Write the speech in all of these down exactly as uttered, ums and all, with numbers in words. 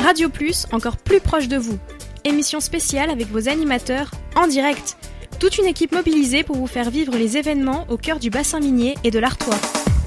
Radio Plus, encore plus proche de vous. Émission spéciale avec vos animateurs en direct. Toute une équipe mobilisée pour vous faire vivre les événements au cœur du bassin minier et de l'Artois.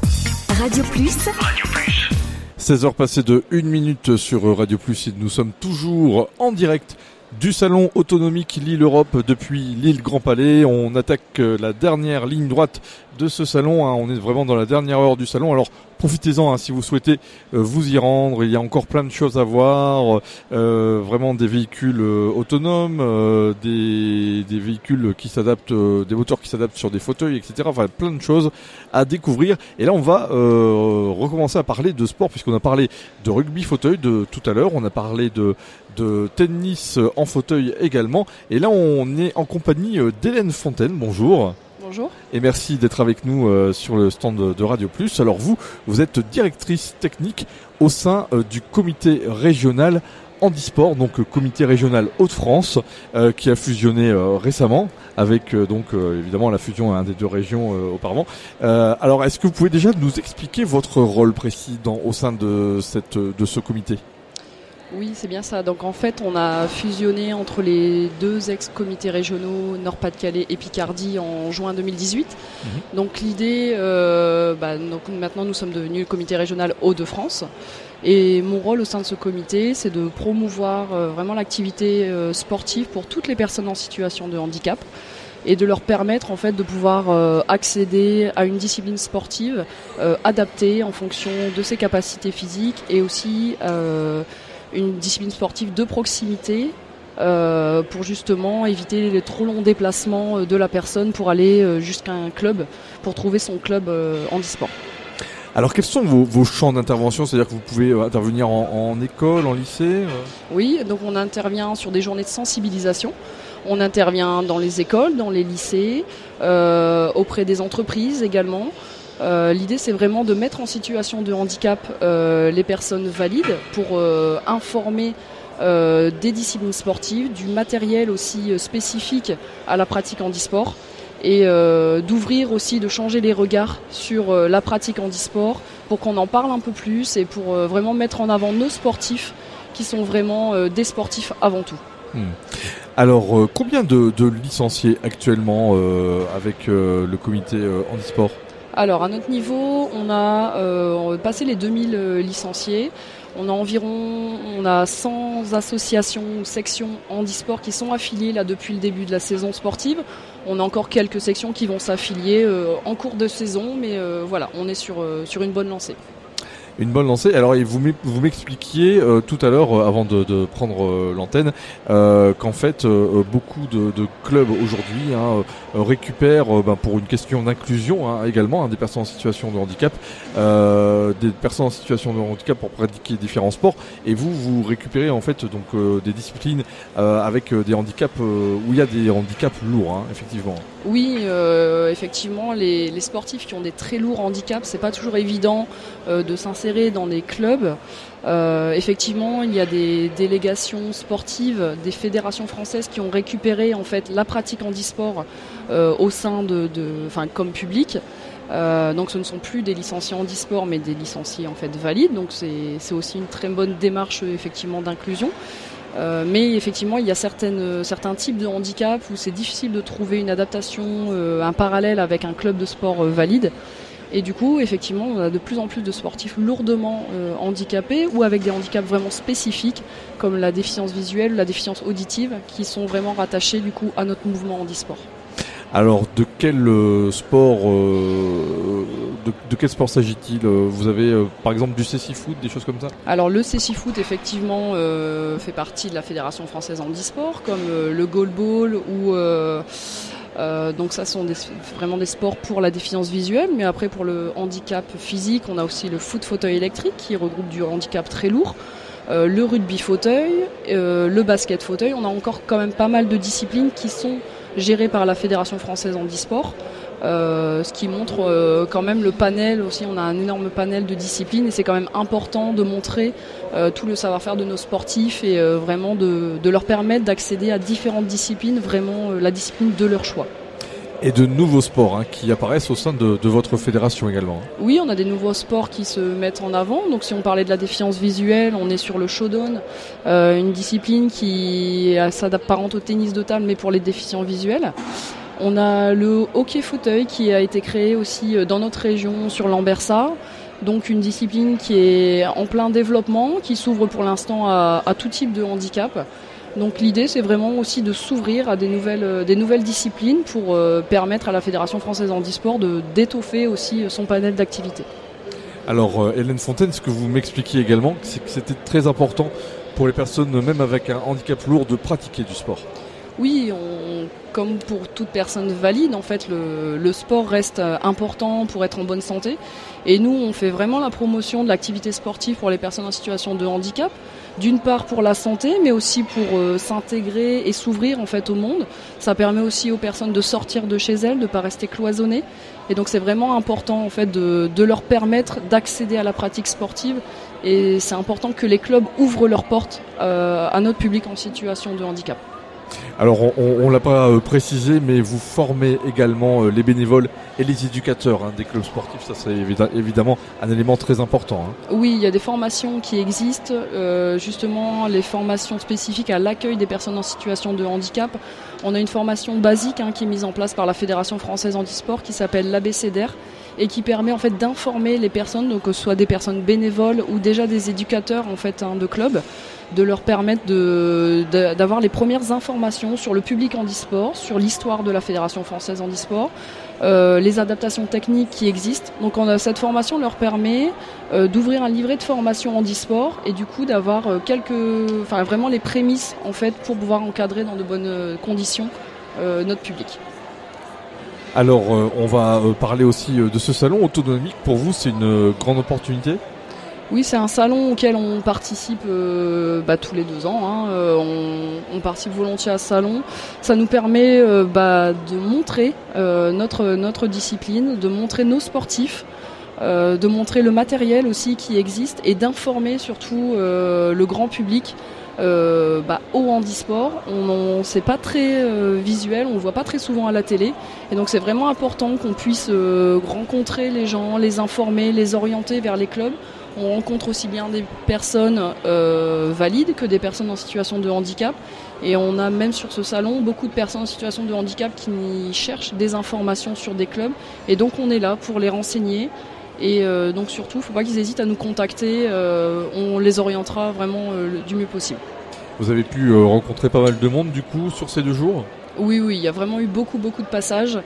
Radio Plus. Radio Plus. seize heures passées de une minute sur Radio Plus et nous sommes toujours en direct du salon autonomique Lille-Europe depuis Lille Grand Palais. On attaque la dernière ligne droite de ce salon, hein. On est vraiment dans la dernière heure du salon. Alors profitez-en, hein, si vous souhaitez euh, vous y rendre. Il y a encore plein de choses à voir, euh, vraiment des véhicules euh, autonomes, euh, des, des véhicules qui s'adaptent, euh, des moteurs qui s'adaptent sur des fauteuils, et cetera. Enfin, plein de choses à découvrir. Et là, on va euh, recommencer à parler de sport, puisqu'on a parlé de rugby fauteuil de tout à l'heure. On a parlé de de tennis en fauteuil également. Et là, on est en compagnie d'Hélène Fontaine. Bonjour. Bonjour. Et merci d'être avec nous euh, sur le stand de Radio Plus. Alors vous, vous êtes directrice technique au sein euh, du comité régional handisport, donc euh, comité régional Hauts-de-France, euh, qui a fusionné euh, récemment avec euh, donc euh, évidemment la fusion hein, des deux régions euh, auparavant. Euh, alors, est-ce que vous pouvez déjà nous expliquer votre rôle précis dans, au sein de cette de ce comité ? Oui, c'est bien ça. Donc en fait, on a fusionné entre les deux ex-comités régionaux Nord-Pas-de-Calais et Picardie en juin deux mille dix-huit. Mmh. Donc l'idée, euh, bah, donc maintenant nous sommes devenus le comité régional Hauts-de-France. Et mon rôle au sein de ce comité, c'est de promouvoir euh, vraiment l'activité euh, sportive pour toutes les personnes en situation de handicap et de leur permettre en fait de pouvoir euh, accéder à une discipline sportive euh, adaptée en fonction de ses capacités physiques et aussi euh, une discipline sportive de proximité euh, pour justement éviter les trop longs déplacements de la personne pour aller euh, jusqu'à un club, pour trouver son club euh, handisport. Alors quels sont vos, vos champs d'intervention ? C'est-à-dire que vous pouvez euh, intervenir en, en école, en lycée euh... Oui, donc on intervient sur des journées de sensibilisation. On intervient dans les écoles, dans les lycées, euh, auprès des entreprises également. Euh, l'idée, c'est vraiment de mettre en situation de handicap euh, les personnes valides pour euh, informer euh, des disciplines sportives, du matériel aussi euh, spécifique à la pratique handisport et euh, d'ouvrir aussi, de changer les regards sur euh, la pratique handisport pour qu'on en parle un peu plus et pour euh, vraiment mettre en avant nos sportifs qui sont vraiment euh, des sportifs avant tout. Hmm. Alors, euh, combien de, de licenciés actuellement euh, avec euh, le comité euh, handisport ? Alors à notre niveau, on a euh, passé les deux mille euh, licenciés. On a environ on a cent associations ou sections handisport qui sont affiliées là depuis le début de la saison sportive. On a encore quelques sections qui vont s'affilier euh, en cours de saison, mais euh, voilà, on est sur, euh, sur une bonne lancée. Une bonne lancée. Alors, vous vous m'expliquiez euh, tout à l'heure, euh, avant de, de prendre euh, l'antenne, euh, qu'en fait, euh, beaucoup de, de clubs aujourd'hui hein, euh, récupèrent, euh, ben, pour une question d'inclusion hein, également, hein, des personnes en situation de handicap, euh, des personnes en situation de handicap pour pratiquer différents sports. Et vous, vous récupérez en fait donc euh, des disciplines euh, avec euh, des handicaps euh, où il y a des handicaps lourds, hein, effectivement. Oui, euh, effectivement, les, les sportifs qui ont des très lourds handicaps, c'est pas toujours évident euh, de s'insérer dans des clubs. Euh, effectivement, il y a des délégations sportives, des fédérations françaises qui ont récupéré en fait la pratique handisport euh, au sein de, de, enfin comme public. Euh, donc, ce ne sont plus des licenciés handisport, mais des licenciés en fait valides. Donc, c'est, c'est aussi une très bonne démarche effectivement d'inclusion. Euh, mais effectivement, il y a certaines, certains types de handicap où c'est difficile de trouver une adaptation, euh, un parallèle avec un club de sport euh, valide. Et du coup, effectivement, on a de plus en plus de sportifs lourdement euh, handicapés ou avec des handicaps vraiment spécifiques, comme la déficience visuelle, la déficience auditive, qui sont vraiment rattachés du coup à notre mouvement handisport. Alors, de quel euh, sport, euh, de, de quel sport s'agit-il ? Vous avez, euh, par exemple, du cécifoot, des choses comme ça ? Alors, le cécifoot, effectivement, euh, fait partie de la Fédération française handisport, comme euh, le goalball ou... Euh, euh, donc ça sont des, vraiment des sports pour la déficience visuelle, mais après pour le handicap physique, on a aussi le foot fauteuil électrique qui regroupe du handicap très lourd. Euh, le rugby fauteuil, euh, le basket fauteuil, on a encore quand même pas mal de disciplines qui sont gérées par la Fédération française handisport, euh, ce qui montre euh, quand même le panel aussi, on a un énorme panel de disciplines et c'est quand même important de montrer euh, tout le savoir-faire de nos sportifs et euh, vraiment de, de leur permettre d'accéder à différentes disciplines, vraiment euh, la discipline de leur choix. Et de nouveaux sports hein, qui apparaissent au sein de, de votre fédération également. Oui, on a des nouveaux sports qui se mettent en avant. Donc si on parlait de la déficience visuelle, on est sur le showdown, euh, une discipline qui s'apparente au tennis de table mais pour les déficients visuels. On a le hockey fauteuil qui a été créé aussi dans notre région sur Lambersart. Donc une discipline qui est en plein développement, qui s'ouvre pour l'instant à, à tout type de handicap. Donc l'idée, c'est vraiment aussi de s'ouvrir à des nouvelles, des nouvelles disciplines pour euh, permettre à la Fédération française handisport de d'étoffer aussi son panel d'activités. Alors euh, Hélène Fontaine, ce que vous m'expliquiez également, c'est que c'était très important pour les personnes, même avec un handicap lourd, de pratiquer du sport. Oui, on, comme pour toute personne valide, en fait, le, le sport reste important pour être en bonne santé. Et nous, on fait vraiment la promotion de l'activité sportive pour les personnes en situation de handicap. D'une part pour la santé, mais aussi pour euh, s'intégrer et s'ouvrir en fait au monde. Ça permet aussi aux personnes de sortir de chez elles, de ne pas rester cloisonnées. Et donc c'est vraiment important en fait de, de leur permettre d'accéder à la pratique sportive. Et c'est important que les clubs ouvrent leurs portes euh, à notre public en situation de handicap. Alors on ne l'a pas euh, précisé, mais vous formez également euh, les bénévoles et les éducateurs hein, des clubs sportifs. Ça c'est évi- évidemment un élément très important. Hein. Oui, il y a des formations qui existent, euh, justement les formations spécifiques à l'accueil des personnes en situation de handicap. On a une formation basique hein, qui est mise en place par la Fédération française handisport qui s'appelle l'abécédaire et qui permet en fait d'informer les personnes, donc que ce soit des personnes bénévoles ou déjà des éducateurs en fait hein, de clubs, de leur permettre de, de, d'avoir les premières informations sur le public handisport, sur l'histoire de la Fédération française handisport, euh, les adaptations techniques qui existent. Donc on a, cette formation leur permet euh, d'ouvrir un livret de formation handisport et du coup d'avoir euh, quelques, enfin vraiment les prémices en fait pour pouvoir encadrer dans de bonnes conditions euh, notre public. Alors euh, on va euh, parler aussi euh, de ce salon autonomique. Pour vous, c'est une euh, grande opportunité ? Oui, c'est un salon auquel on participe euh, bah, tous les deux ans. Hein. Euh, on, on participe volontiers à ce salon. Ça nous permet euh, bah, de montrer euh, notre, notre discipline, de montrer nos sportifs, euh, de montrer le matériel aussi qui existe et d'informer surtout euh, le grand public euh, bah, au handisport. On, on c'est pas très euh, visuel, on le voit pas très souvent à la télé. Et donc c'est vraiment important qu'on puisse euh, rencontrer les gens, les informer, les orienter vers les clubs. On rencontre aussi bien des personnes euh, valides que des personnes en situation de handicap. Et on a même sur ce salon beaucoup de personnes en situation de handicap qui cherchent des informations sur des clubs. Et donc on est là pour les renseigner. Et euh, donc surtout, il ne faut pas qu'ils hésitent à nous contacter. Euh, on les orientera vraiment euh, du mieux possible. Vous avez pu euh, rencontrer pas mal de monde du coup sur ces deux jours ? Oui, oui, il y a vraiment eu beaucoup, beaucoup de passages.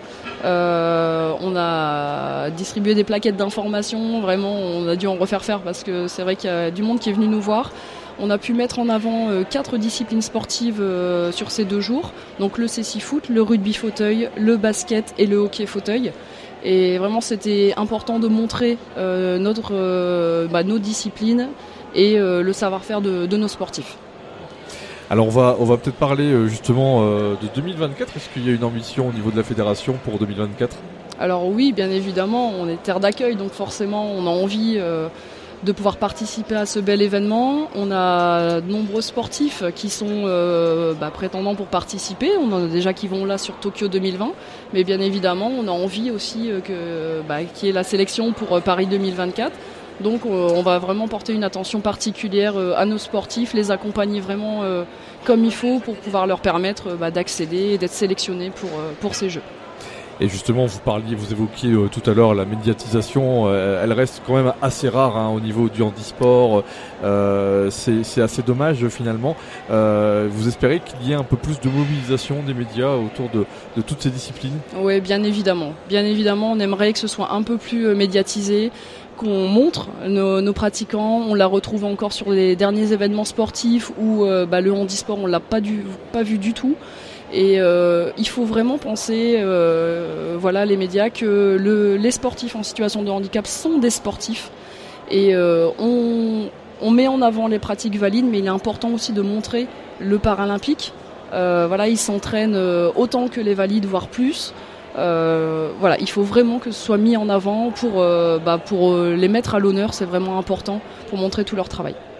Euh, on a distribué des plaquettes d'information. Vraiment, on a dû en refaire faire parce que c'est vrai qu'il y a du monde qui est venu nous voir. On a pu mettre en avant euh, quatre disciplines sportives euh, sur ces deux jours. Donc le cécifoot, le rugby fauteuil, le basket et le hockey fauteuil. Et vraiment, c'était important de montrer euh, notre, euh, bah, nos disciplines et euh, le savoir-faire de, de nos sportifs. Alors on va, on va peut-être parler justement euh, de deux mille vingt-quatre. Est-ce qu'il y a une ambition au niveau de la fédération pour deux mille vingt-quatre ? Alors oui, bien évidemment, on est terre d'accueil, donc forcément on a envie euh, de pouvoir participer à ce bel événement. On a de nombreux sportifs qui sont euh, bah, prétendants pour participer. On en a déjà qui vont là sur Tokyo deux mille vingt, mais bien évidemment on a envie aussi euh, que, bah, qu'il y ait la sélection pour euh, Paris deux mille vingt-quatre. Donc euh, on va vraiment porter une attention particulière euh, à nos sportifs, les accompagner vraiment euh, comme il faut pour pouvoir leur permettre euh, bah, d'accéder et d'être sélectionnés pour, euh, pour ces Jeux. Et justement, vous parliez, vous évoquiez euh, tout à l'heure la médiatisation, euh, elle reste quand même assez rare hein, au niveau du handisport, euh, c'est, c'est assez dommage finalement. Euh, vous espérez qu'il y ait un peu plus de mobilisation des médias autour de, de toutes ces disciplines ? Oui, bien évidemment. Bien évidemment, on aimerait que ce soit un peu plus euh, médiatisé, qu'on montre nos, nos pratiquants. On la retrouve encore sur les derniers événements sportifs où euh, bah, le handisport, on l'a pas, du, pas vu du tout. Et euh, il faut vraiment penser, euh, voilà, les médias, que le, les sportifs en situation de handicap sont des sportifs. Et euh, on, on met en avant les pratiques valides, mais il est important aussi de montrer le paralympique. Euh, voilà, ils s'entraînent autant que les valides, voire plus. Euh, voilà, il faut vraiment que ce soit mis en avant pour, euh, bah, pour les mettre à l'honneur. C'est vraiment important pour montrer tout leur travail.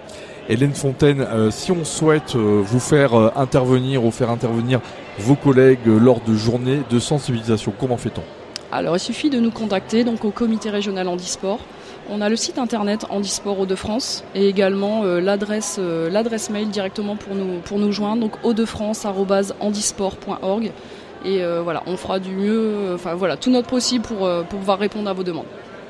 Hélène Fontaine, euh, si on souhaite euh, vous faire euh, intervenir ou faire intervenir vos collègues euh, lors de journées de sensibilisation, comment fait-on ? Alors il suffit de nous contacter donc au comité régional handisport. On a le site internet Handisport Hauts-de-France et également euh, l'adresse, euh, l'adresse mail directement pour nous, pour nous joindre, donc hauts-de-france arobase handisport point org. Et euh, voilà, on fera du mieux, enfin euh, voilà, tout notre possible pour, euh, pour pouvoir répondre à vos demandes.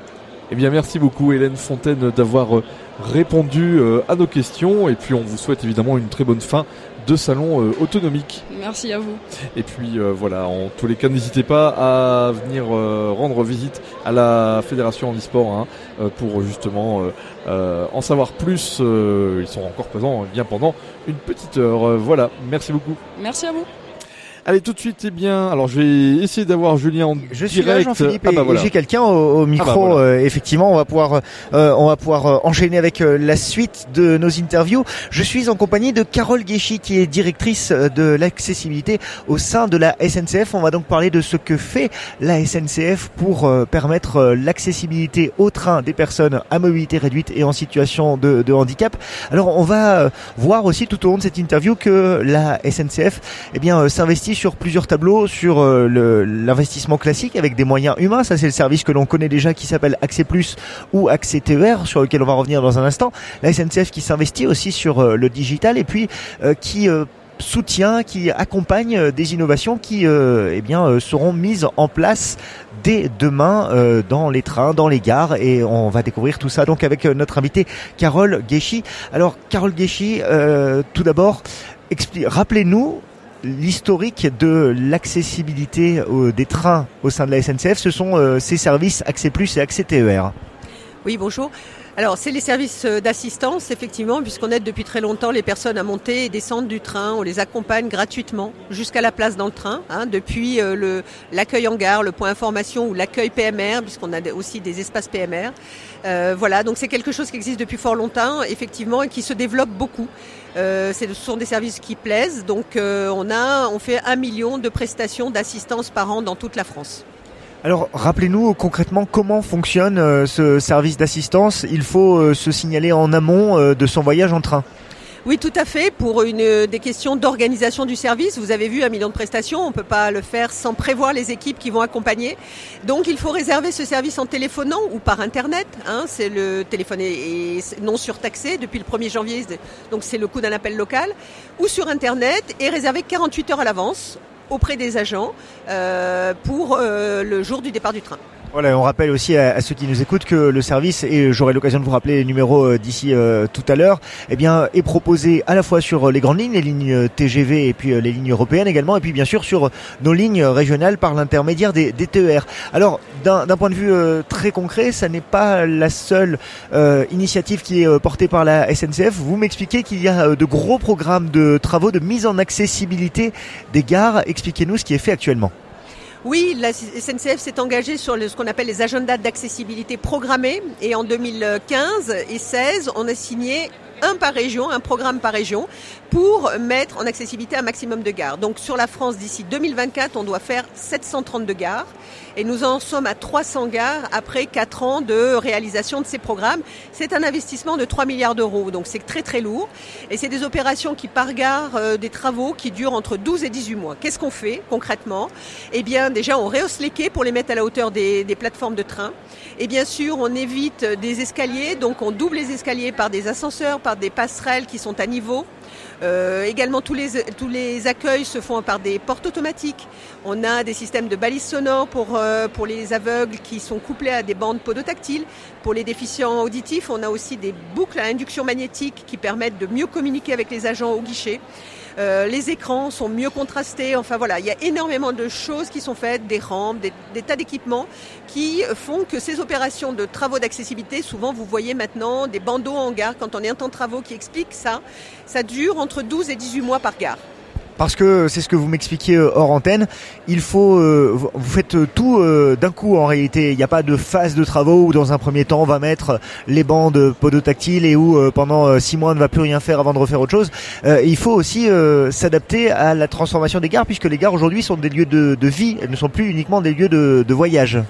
Eh bien, merci beaucoup Hélène Fontaine d'avoir euh, répondu euh, à nos questions et puis on vous souhaite évidemment une très bonne fin de salon euh, autonomique. Merci à vous. Et puis euh, voilà, en tous les cas, n'hésitez pas à venir euh, rendre visite à la Fédération Handisport hein, euh, pour justement euh, euh, en savoir plus. Euh, ils sont encore présents bien pendant une petite heure. Euh, voilà, merci beaucoup. Merci à vous. Allez, tout de suite, eh bien, alors je vais essayer d'avoir Julien en je direct. Je suis là, Jean-Philippe, ah bah et, voilà. et j'ai quelqu'un au, au micro. Ah bah voilà. euh, effectivement, on va pouvoir, euh, on va pouvoir euh, enchaîner avec euh, la suite de nos interviews. Je suis en compagnie de Carole Guéchy, qui est directrice de l'accessibilité au sein de la S N C F. On va donc parler de ce que fait la S N C F pour euh, permettre euh, l'accessibilité au train des personnes à mobilité réduite et en situation de, de handicap. Alors, on va euh, voir aussi tout au long de cette interview que la S N C F, eh bien, euh, s'investit sur plusieurs tableaux, sur euh, le, l'investissement classique avec des moyens humains. Ça, c'est le service que l'on connaît déjà qui s'appelle Accès Plus ou Accès T E R, sur lequel on va revenir dans un instant. La S N C F qui s'investit aussi sur euh, le digital et puis euh, qui euh, soutient, qui accompagne euh, des innovations qui euh, eh bien, euh, seront mises en place dès demain euh, dans les trains, dans les gares, et on va découvrir tout ça donc avec euh, notre invitée Carole Guéchy. Alors Carole Guéchy, euh, tout d'abord, expli- rappelez-nous l'historique de l'accessibilité euh, des trains au sein de la S N C F. Ce sont euh, ces services Accès Plus et Accès T E R. Oui, bonjour. Alors, c'est les services d'assistance, effectivement, puisqu'on aide depuis très longtemps les personnes à monter et descendre du train. On les accompagne gratuitement jusqu'à la place dans le train, hein, depuis euh, le, l'accueil en gare, le point information ou l'accueil P M R, puisqu'on a aussi des espaces P M R. Euh, voilà, donc c'est quelque chose qui existe depuis fort longtemps, effectivement, et qui se développe beaucoup. Euh, c'est, ce sont des services qui plaisent, donc euh, on a, on fait un million de prestations d'assistance par an dans toute la France. Alors, rappelez-nous concrètement comment fonctionne euh, ce service d'assistance. Il faut euh, se signaler en amont euh, de son voyage en train. Oui, tout à fait. Pour une des questions d'organisation du service, vous avez vu un million de prestations, on ne peut pas le faire sans prévoir les équipes qui vont accompagner. Donc, il faut réserver ce service en téléphonant ou par Internet. Hein, c'est le téléphone est, est non surtaxé depuis le premier janvier, donc c'est le coût d'un appel local, ou sur Internet et réserver quarante-huit heures à l'avance auprès des agents euh, pour euh, le jour du départ du train. Voilà, on rappelle aussi à, à ceux qui nous écoutent que le service, et j'aurai l'occasion de vous rappeler les numéros euh, d'ici euh, tout à l'heure, eh bien, est proposé à la fois sur les grandes lignes, les lignes T G V et puis euh, les lignes européennes également, et puis bien sûr sur nos lignes régionales par l'intermédiaire des, des T E R. Alors, d'un, d'un point de vue euh, très concret, ça n'est pas la seule euh, initiative qui est euh, portée par la S N C F. Vous m'expliquez qu'il y a euh, de gros programmes de travaux de mise en accessibilité des gares. Expliquez-nous ce qui est fait actuellement. Oui, la S N C F s'est engagée sur le, ce qu'on appelle les agendas d'accessibilité programmés, et en deux mille quinze et seize, on a signé un par région, un programme par région, pour mettre en accessibilité un maximum de gares. Donc sur la France, d'ici deux mille vingt-quatre, on doit faire sept cent trente-deux gares, et nous en sommes à trois cents gares après quatre ans de réalisation de ces programmes. C'est un investissement de trois milliards d'euros, donc c'est très très lourd, et c'est des opérations qui par gare, euh, des travaux qui durent entre douze et dix-huit mois. Qu'est-ce qu'on fait concrètement ? Eh bien déjà on rehausse les quais pour les mettre à la hauteur des, des plateformes de train, et bien sûr on évite des escaliers, donc on double les escaliers par des ascenseurs, par des passerelles qui sont à niveau. Euh, également, tous les, tous les accueils se font par des portes automatiques. On a des systèmes de balises sonores pour, euh, pour les aveugles qui sont couplés à des bandes podotactiles. Pour les déficients auditifs, on a aussi des boucles à induction magnétique qui permettent de mieux communiquer avec les agents au guichet. Euh, les écrans sont mieux contrastés. Enfin voilà, il y a énormément de choses qui sont faites, des rampes, des, des tas d'équipements qui font que ces opérations de travaux d'accessibilité, souvent vous voyez maintenant des bandeaux en gare quand on est en temps de travaux qui expliquent ça, ça dure entre douze et dix-huit mois par gare. Parce que c'est ce que vous m'expliquiez hors antenne, il faut, euh, vous faites tout euh, d'un coup en réalité. Il n'y a pas de phase de travaux où dans un premier temps on va mettre les bandes podotactiles et où euh, pendant euh, six mois on ne va plus rien faire avant de refaire autre chose. Euh, il faut aussi euh, s'adapter à la transformation des gares, puisque les gares aujourd'hui sont des lieux de, de vie, elles ne sont plus uniquement des lieux de, de voyage.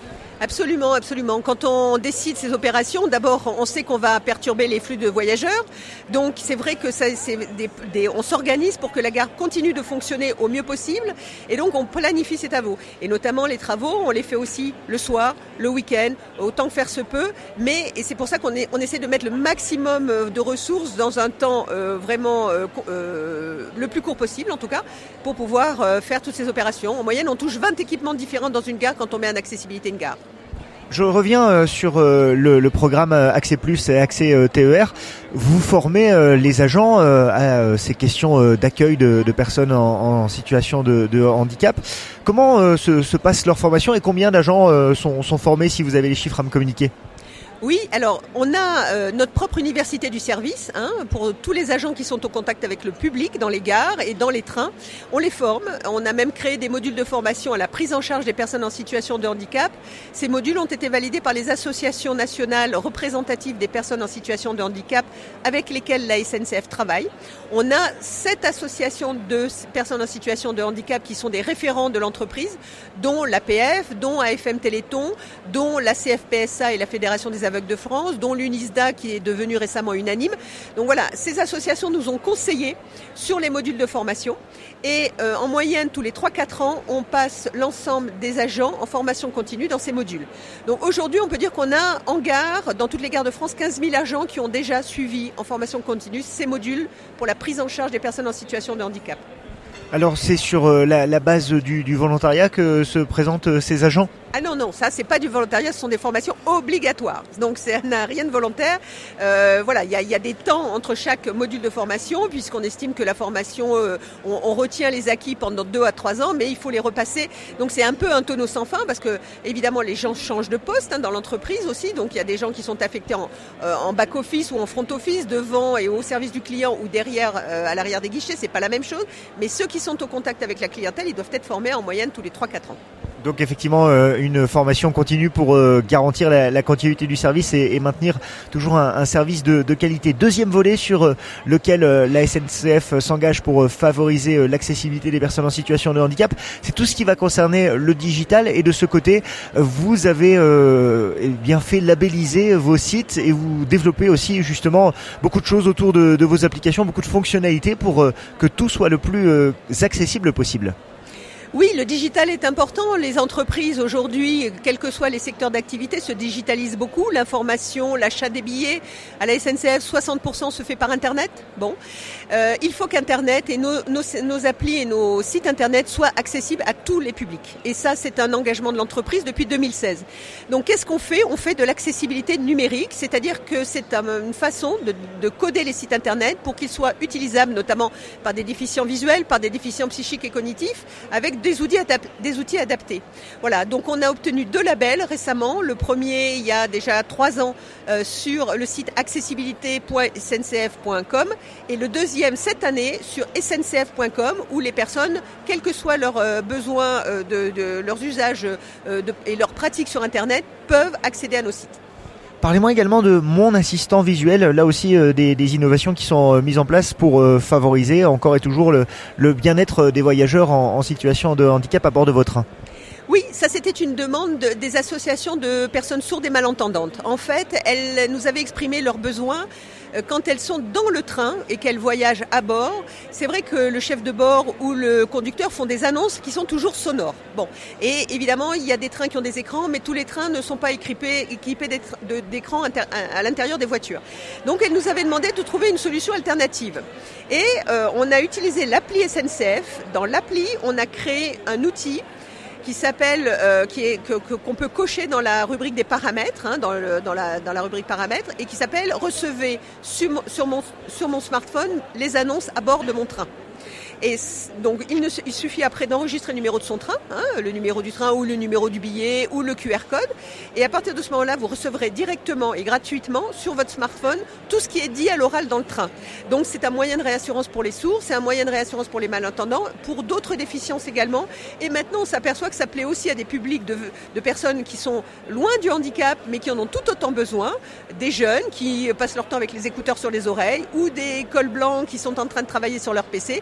Absolument, absolument. Quand on décide ces opérations, d'abord, on sait qu'on va perturber les flux de voyageurs. Donc, c'est vrai que ça, c'est des, des, on s'organise pour que la gare continue de fonctionner au mieux possible. Et donc, on planifie ces travaux. Et notamment, les travaux, on les fait aussi le soir, le week-end, autant que faire se peut. Mais, et c'est pour ça qu'on est, on essaie de mettre le maximum de ressources dans un temps euh, vraiment euh, euh, le plus court possible, en tout cas, pour pouvoir euh, faire toutes ces opérations. En moyenne, on touche vingt équipements différents dans une gare quand on met en accessibilité une gare. Je reviens euh, sur euh, le, le programme euh, Accès Plus et Accès euh, T E R. Vous formez euh, les agents euh, à euh, ces questions euh, d'accueil de, de personnes en, en situation de, de handicap. Comment euh, se, se passe leur formation et combien d'agents euh, sont, sont formés, si vous avez les chiffres à me communiquer ? Oui, alors on a euh, notre propre université du service hein, pour tous les agents qui sont au contact avec le public dans les gares et dans les trains. On les forme. On a même créé des modules de formation à la prise en charge des personnes en situation de handicap. Ces modules ont été validés par les associations nationales représentatives des personnes en situation de handicap avec lesquelles la S N C F travaille. On a sept associations de personnes en situation de handicap qui sont des référents de l'entreprise, dont l'A P F, dont A F M Téléthon, dont la C F P S A et la Fédération des aveugles de France, dont l'UNISDA qui est devenue récemment unanime. Donc voilà, ces associations nous ont conseillé sur les modules de formation et euh, en moyenne tous les trois à quatre ans, on passe l'ensemble des agents en formation continue dans ces modules. Donc aujourd'hui, on peut dire qu'on a en gare, dans toutes les gares de France, quinze mille agents qui ont déjà suivi en formation continue ces modules pour la prise en charge des personnes en situation de handicap. Alors c'est sur euh, la, la base du, du volontariat que se présentent euh, ces agents ? Ah non, non, ça c'est pas du volontariat, ce sont des formations obligatoires. Donc ça n'a rien de volontaire. Euh, voilà, il y a, y a des temps entre chaque module de formation, puisqu'on estime que la formation, euh, on, on retient les acquis pendant deux à trois ans, mais il faut les repasser. Donc c'est un peu un tonneau sans fin, parce que évidemment les gens changent de poste hein, dans l'entreprise aussi. Donc il y a des gens qui sont affectés en, euh, en back-office ou en front-office, devant et au service du client ou derrière, euh, à l'arrière des guichets, c'est pas la même chose. Mais ceux qui sont au contact avec la clientèle, ils doivent être formés en moyenne tous les trois à quatre ans. Donc effectivement euh, une formation continue pour euh, garantir la, la continuité du service et, et maintenir toujours un, un service de, de qualité. Deuxième volet sur euh, lequel euh, la S N C F s'engage pour euh, favoriser euh, l'accessibilité des personnes en situation de handicap, c'est tout ce qui va concerner le digital. Et de ce côté, vous avez euh, bien fait labelliser vos sites et vous développez aussi justement beaucoup de choses autour de, de vos applications, beaucoup de fonctionnalités pour euh, que tout soit le plus euh, accessible possible. Oui, le digital est important. Les entreprises aujourd'hui, quels que soient les secteurs d'activité, se digitalisent beaucoup. L'information, l'achat des billets. À la S N C F, soixante pour cent se fait par Internet. Bon, euh, il faut qu'Internet et nos, nos, nos applis et nos sites Internet soient accessibles à tous les publics. Et ça, c'est un engagement de l'entreprise depuis deux mille seize. Donc, qu'est-ce qu'on fait ? On fait de l'accessibilité numérique, c'est-à-dire que c'est une façon de, de coder les sites Internet pour qu'ils soient utilisables, notamment par des déficients visuels, par des déficients psychiques et cognitifs, avec Des outils, adap- des outils adaptés. Voilà, donc on a obtenu deux labels récemment. Le premier, il y a déjà trois ans, euh, sur le site accessibilité point s n c f point com et le deuxième cette année sur s n c f point com où les personnes, quels que soient leurs euh, besoins, euh, de, de leurs usages euh, de, et leurs pratiques sur Internet, peuvent accéder à nos sites. Parlez-moi également de mon assistant visuel, là aussi euh, des, des innovations qui sont euh, mises en place pour euh, favoriser encore et toujours le, le bien-être des voyageurs en, en situation de handicap à bord de vos trains. Oui, ça c'était une demande de, des associations de personnes sourdes et malentendantes. En fait, elles nous avaient exprimé leurs besoins euh, quand elles sont dans le train et qu'elles voyagent à bord. C'est vrai que le chef de bord ou le conducteur font des annonces qui sont toujours sonores. Bon, et évidemment, il y a des trains qui ont des écrans, mais tous les trains ne sont pas équipés, équipés d'écrans inter, à l'intérieur des voitures. Donc, elles nous avaient demandé de trouver une solution alternative. Et euh, on a utilisé l'appli S N C F. Dans l'appli, on a créé un outil qui s'appelle, euh, qui est que, que, qu'on peut cocher dans la rubrique des paramètres, hein, dans, le, dans, la, dans la rubrique paramètres, et qui s'appelle recevez sur, sur, mon, sur mon smartphone les annonces à bord de mon train. Et donc il, ne, il suffit après d'enregistrer le numéro de son train, hein, le numéro du train ou le numéro du billet ou le Q R code. Et à partir de ce moment-là, vous recevrez directement et gratuitement sur votre smartphone tout ce qui est dit à l'oral dans le train. Donc c'est un moyen de réassurance pour les sourds, c'est un moyen de réassurance pour les malentendants, pour d'autres déficiences également. Et maintenant, on s'aperçoit que ça plaît aussi à des publics de, de personnes qui sont loin du handicap, mais qui en ont tout autant besoin. Des jeunes qui passent leur temps avec les écouteurs sur les oreilles ou des cols blancs qui sont en train de travailler sur leur P C et qui n'ont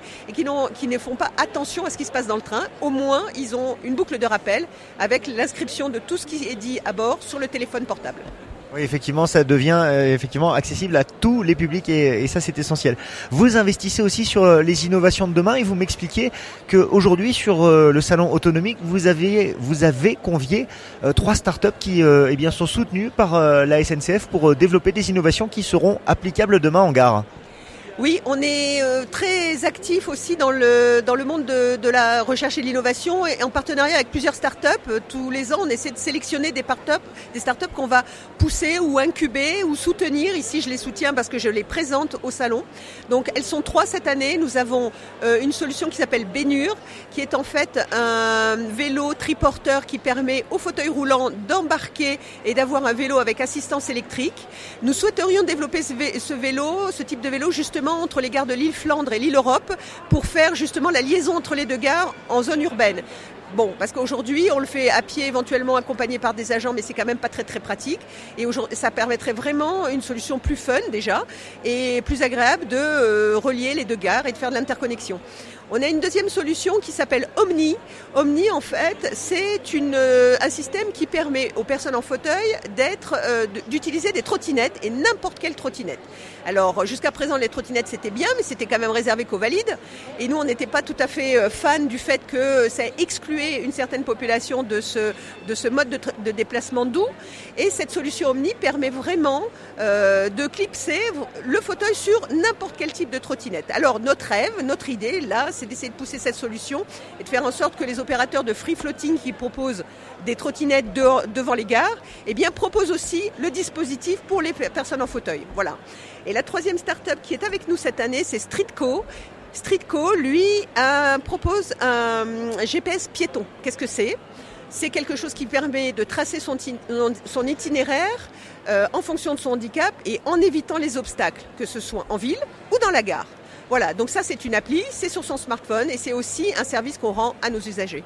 n'ont, qui ne font pas attention à ce qui se passe dans le train, au moins ils ont une boucle de rappel avec l'inscription de tout ce qui est dit à bord sur le téléphone portable. Oui, effectivement, ça devient euh, effectivement accessible à tous les publics et, et ça c'est essentiel. Vous investissez aussi sur euh, les innovations de demain et vous m'expliquez qu'aujourd'hui sur euh, le salon autonomique, vous avez vous avez convié euh, trois startups qui euh, eh bien sont soutenues par euh, la S N C F pour euh, développer des innovations qui seront applicables demain en gare. Oui, on est euh, très actif aussi dans le dans le monde de, de la recherche et de l'innovation et en partenariat avec plusieurs startups. Tous les ans, on essaie de sélectionner des startups, des startups qu'on va pousser ou incuber ou soutenir. Ici, je les soutiens parce que je les présente au salon. Donc, elles sont trois cette année. Nous avons euh, une solution qui s'appelle Bénure, qui est en fait un vélo triporteur qui permet au fauteuil roulant d'embarquer et d'avoir un vélo avec assistance électrique. Nous souhaiterions développer ce, vé- ce vélo, ce type de vélo, justement entre les gares de l'île Flandre et l'île Europe pour faire justement la liaison entre les deux gares en zone urbaine. Bon, parce qu'aujourd'hui, on le fait à pied, éventuellement accompagné par des agents, mais c'est quand même pas très très pratique. Et aujourd'hui, ça permettrait vraiment une solution plus fun déjà et plus agréable de euh, relier les deux gares et de faire de l'interconnexion. On a une deuxième solution qui s'appelle Omni. Omni, en fait, c'est une, euh, un système qui permet aux personnes en fauteuil d'être, euh, d'utiliser des trottinettes et n'importe quelle trottinette. Alors, jusqu'à présent, les trottinettes, c'était bien, mais c'était quand même réservé qu'aux valides. Et nous, on n'était pas tout à fait euh, fans du fait que ça excluait une certaine population de ce, de ce mode de, tra- de déplacement doux. Et cette solution Omni permet vraiment euh, de clipser le fauteuil sur n'importe quel type de trottinette. Alors, notre rêve, notre idée, là, c'est d'essayer de pousser cette solution et de faire en sorte que les opérateurs de free floating qui proposent des trottinettes de, devant les gares, eh bien, proposent aussi le dispositif pour les personnes en fauteuil. Voilà. Et la troisième start-up qui est avec nous cette année, c'est Streetco. Streetco, lui, euh, propose un G P S piéton. Qu'est-ce que c'est ? C'est quelque chose qui permet de tracer son, son itinéraire euh, en fonction de son handicap et en évitant les obstacles, que ce soit en ville ou dans la gare. Voilà, donc ça c'est une appli, c'est sur son smartphone et c'est aussi un service qu'on rend à nos usagers.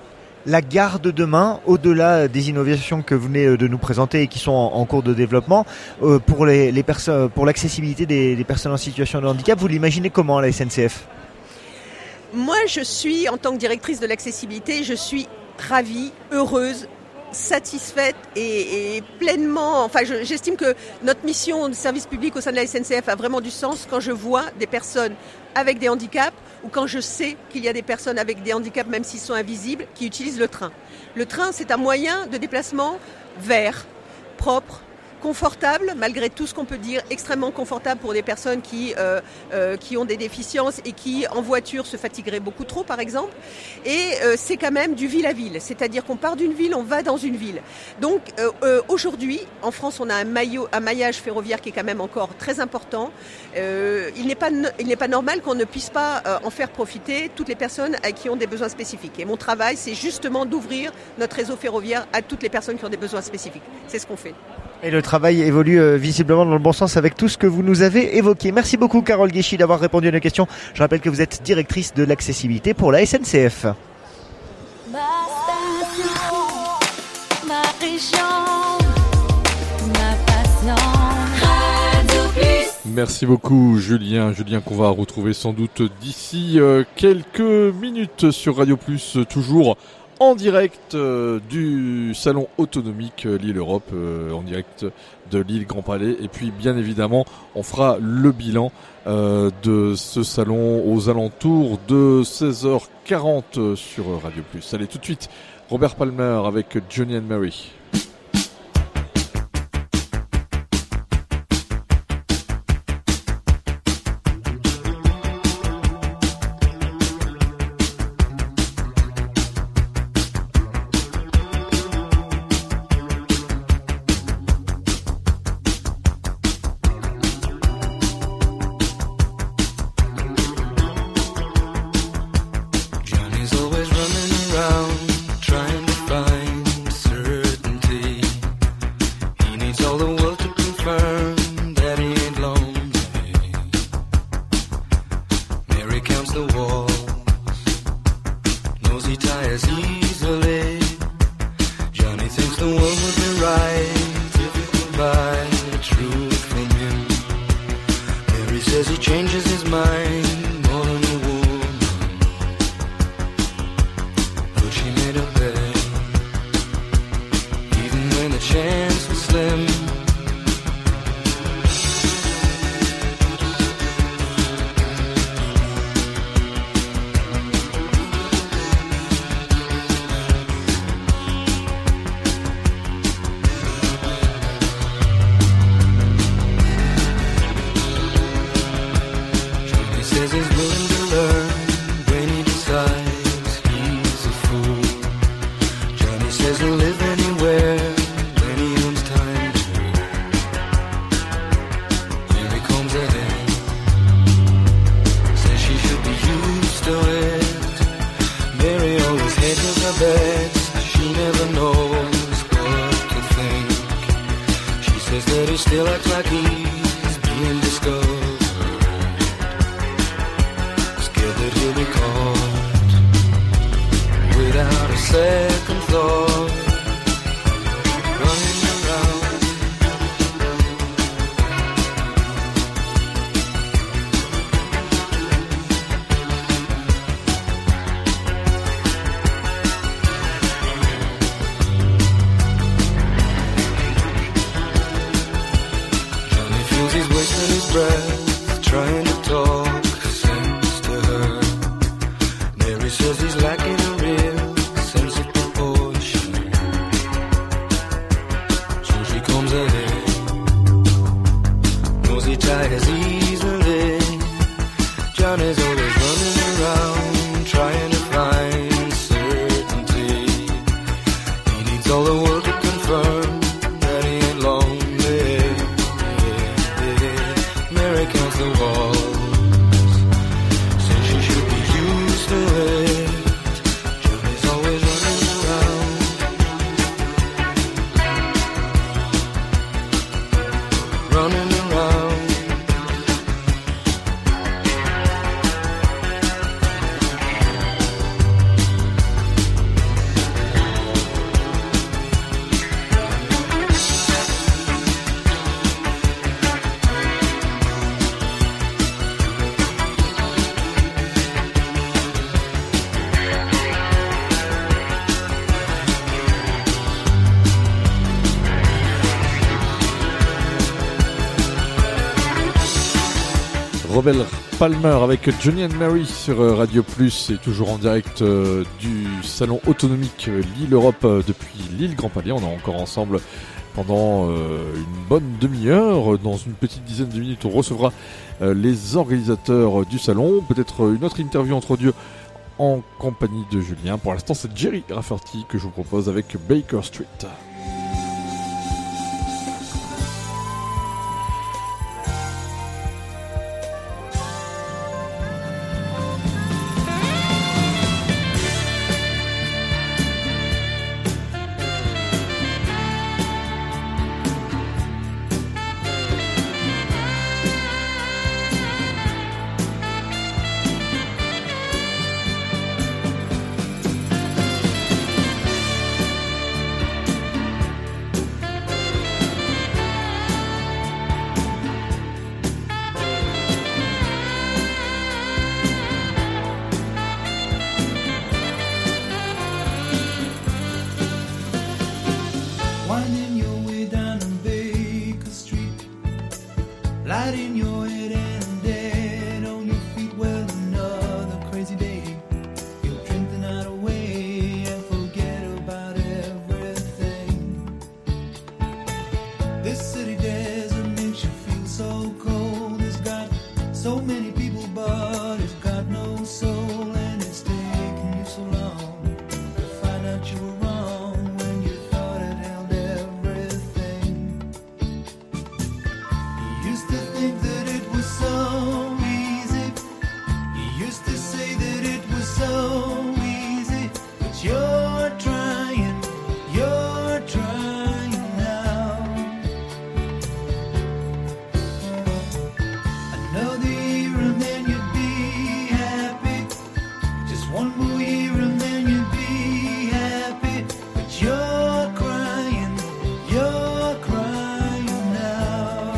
La gare de demain, au-delà des innovations que vous venez de nous présenter et qui sont en, en cours de développement, euh, pour les, les personnes, pour l'accessibilité des, des personnes en situation de handicap, vous l'imaginez comment la S N C F ? Moi, je suis, en tant que directrice de l'accessibilité, je suis ravie, heureuse, satisfaite et, et pleinement, enfin je, j'estime que notre mission de service public au sein de la S N C F a vraiment du sens quand je vois des personnes avec des handicaps ou quand je sais qu'il y a des personnes avec des handicaps, même s'ils sont invisibles, qui utilisent le train. Le train, c'est un moyen de déplacement vert, propre, confortable, malgré tout ce qu'on peut dire, extrêmement confortable pour des personnes qui, euh, euh, qui ont des déficiences et qui, en voiture, se fatigueraient beaucoup trop, par exemple. Et euh, c'est quand même du ville à ville, c'est-à-dire qu'on part d'une ville, on va dans une ville. Donc euh, euh, aujourd'hui, en France, on a un, maillot, un maillage ferroviaire qui est quand même encore très important. Euh, il n'est pas, il n'est pas normal qu'on ne puisse pas euh, en faire profiter toutes les personnes qui ont des besoins spécifiques. Et mon travail, c'est justement d'ouvrir notre réseau ferroviaire à toutes les personnes qui ont des besoins spécifiques. C'est ce qu'on fait. Et le travail évolue euh, visiblement dans le bon sens avec tout ce que vous nous avez évoqué. Merci beaucoup Carole Guéchy d'avoir répondu à nos questions. Je rappelle que vous êtes directrice de l'accessibilité pour la S N C F. Ma station, ma région, ma passion. Radio Plus. Merci beaucoup Julien, Julien qu'on va retrouver sans doute d'ici euh, quelques minutes sur Radio Plus, euh, toujours en direct euh, du salon autonomique euh, Lille Europe, euh, en direct de Lille Grand Palais. Et puis bien évidemment, on fera le bilan euh, de ce salon aux alentours de seize heures quarante sur Radio Plus. Allez, tout de suite, Robert Palmer avec Johnny and Mary. Says he changes his mind more than a woman. second thought. Running around. Johnny feels he's wasting his breath, trying to talk sense to her. Mary says he's lacking a real sense of proportion. So she comes ahead, knows he tires easily. Johnny's always running around, trying to find certainty. He needs all the world to confirm that he ain't lonely. Mary counts the walls, says she should be used to it. Johnny's always running around, running around. Robert Palmer avec Johnny and Mary sur Radio Plus et toujours en direct euh, du salon autonomique euh, Lille-Europe euh, depuis Lille Grand Palais. On est encore ensemble pendant euh, une bonne demi-heure. Dans une petite dizaine de minutes, on recevra euh, les organisateurs du salon. Peut-être une autre interview entre dieux en compagnie de Julien. Pour l'instant, c'est Jerry Rafferty que je vous propose avec Baker Street. Winding your way down on Baker Street, lighting your head and dead on your feet. Well, another crazy day. You'll drink the night away and forget about everything. This city desert makes you feel so cold. It's got so many people, but it's got no soul, and it's taken you so long to find out you were wrong when you thought it held everything. You used to think that it was so easy. You used to say that it was so easy, but you're trying, you're trying now. Another year and then you'd be happy. Just one more year and then you'd be happy. But you're crying, you're crying now.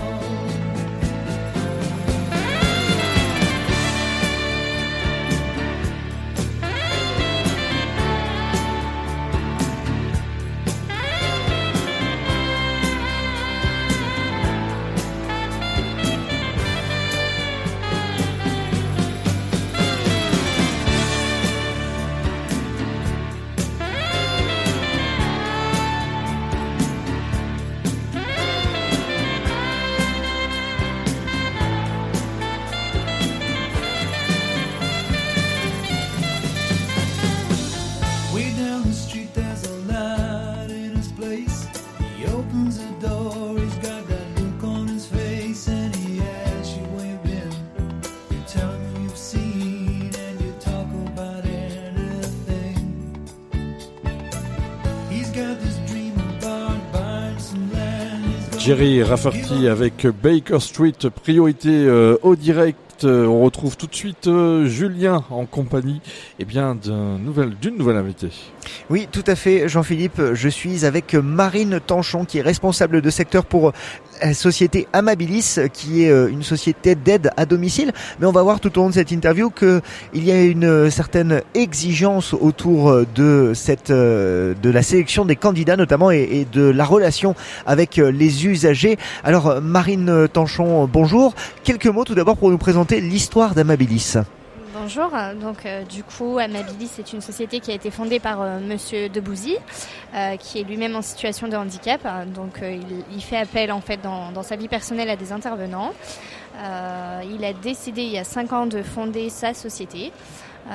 Way down the street there's a light in his place. He opens the door, he's got that look on his face, and he asks you where you've been. You tell him who you've seen, and you talk about anything. He's got this dream about buying some land. He's got Jerry Rafferty avec Baker Street, priorité euh, au direct direct. Euh, on retrouve tout de suite euh, Julien en compagnie eh bien, d'un nouvel, d'une nouvelle invitée. Oui, tout à fait, Jean-Philippe. Je suis avec Marine Tanchon, qui est responsable de secteur pour la société Amabilis, qui est une société d'aide à domicile. Mais on va voir tout au long de cette interview qu'il y a une certaine exigence autour de cette, de la sélection des candidats notamment et, et de la relation avec les usagers. Alors, Marine Tanchon, bonjour. Quelques mots tout d'abord pour nous présenter l'histoire d'Amabilis. Bonjour, donc euh, du coup Amabilis est une société qui a été fondée par euh, Monsieur Debouzy, euh, qui est lui-même en situation de handicap, donc euh, il, il fait appel en fait dans, dans sa vie personnelle à des intervenants. Euh, il a décidé il y a cinq ans de fonder sa société euh,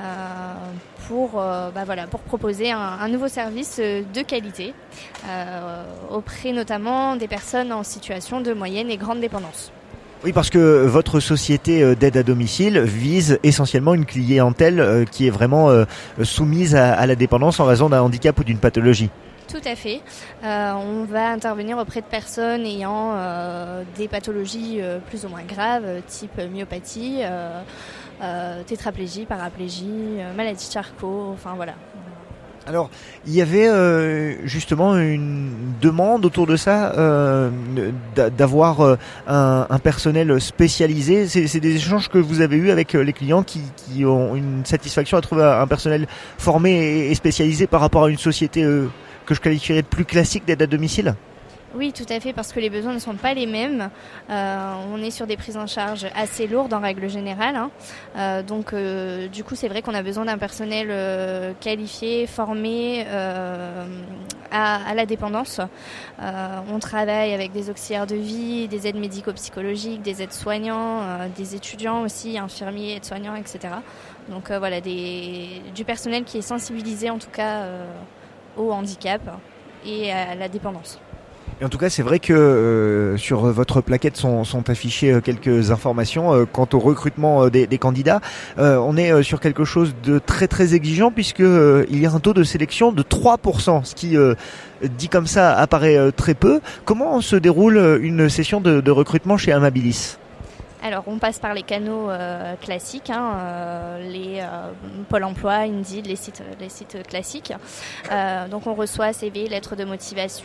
pour, euh, bah, voilà, pour proposer un, un nouveau service de qualité euh, auprès notamment des personnes en situation de moyenne et grande dépendance. Oui, parce que votre société d'aide à domicile vise essentiellement une clientèle qui est vraiment soumise à, à la dépendance en raison d'un handicap ou d'une pathologie. Tout à fait. Euh, on va intervenir auprès de personnes ayant euh, des pathologies euh, plus ou moins graves, type myopathie, euh, euh, tétraplégie, paraplégie, euh, maladie de Charcot, enfin voilà. Alors, il y avait euh, justement une demande autour de ça, euh, d'avoir euh, un, un personnel spécialisé. C'est, c'est des échanges que vous avez eus avec les clients qui, qui ont une satisfaction à trouver un personnel formé et, et spécialisé par rapport à une société euh, que je qualifierais de plus classique d'aide à domicile ? Oui, tout à fait, parce que les besoins ne sont pas les mêmes. Euh, on est sur des prises en charge assez lourdes en règle générale. Hein. Euh, donc, euh, du coup, c'est vrai qu'on a besoin d'un personnel euh, qualifié, formé euh, à, à la dépendance. Euh, on travaille avec des auxiliaires de vie, des aides médico-psychologiques, des aides-soignants, euh, des étudiants aussi, infirmiers, aides-soignants, et cetera. Donc, euh, voilà, des, du personnel qui est sensibilisé en tout cas euh, au handicap et à la dépendance. Et en tout cas, c'est vrai que euh, sur votre plaquette sont, sont affichées euh, quelques informations euh, quant au recrutement euh, des, des candidats. Euh, on est euh, sur quelque chose de très très exigeant puisque euh, il y a un taux de sélection de trois pour cent, ce qui euh, dit comme ça apparaît euh, très peu. Comment se déroule une session de, de recrutement chez Amabilis ? Alors, on passe par les canaux euh, classiques, hein, euh, les euh, Pôle emploi, Indeed, les sites, les sites classiques. Euh, donc, on reçoit C V, lettres de motivation.